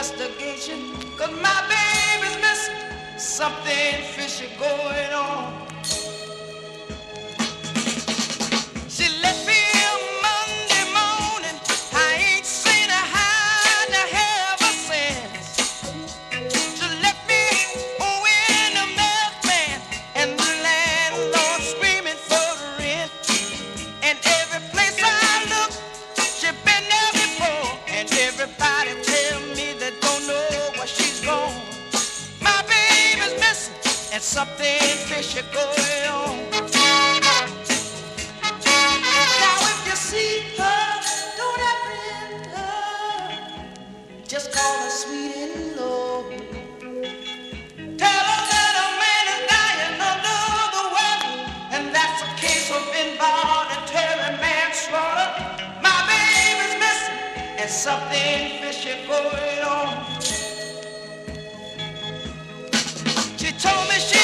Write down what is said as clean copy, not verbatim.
investigation, 'cause my baby's missing. Something fishy going on. She left me on Monday morning. I ain't seen her hide the ever since. She left me in the milkman and the landlord screaming for rent. And every place I look, she been there before. And everybody tell me they don't know where she's gone. My baby's missing and something fishy going on. Now if you see her, don't apprehend her. Just call her sweet and low. Tell her that a man is dying under the weather, and that's a case of involuntary manslaughter. My baby's missing and something fishy going on. She told me she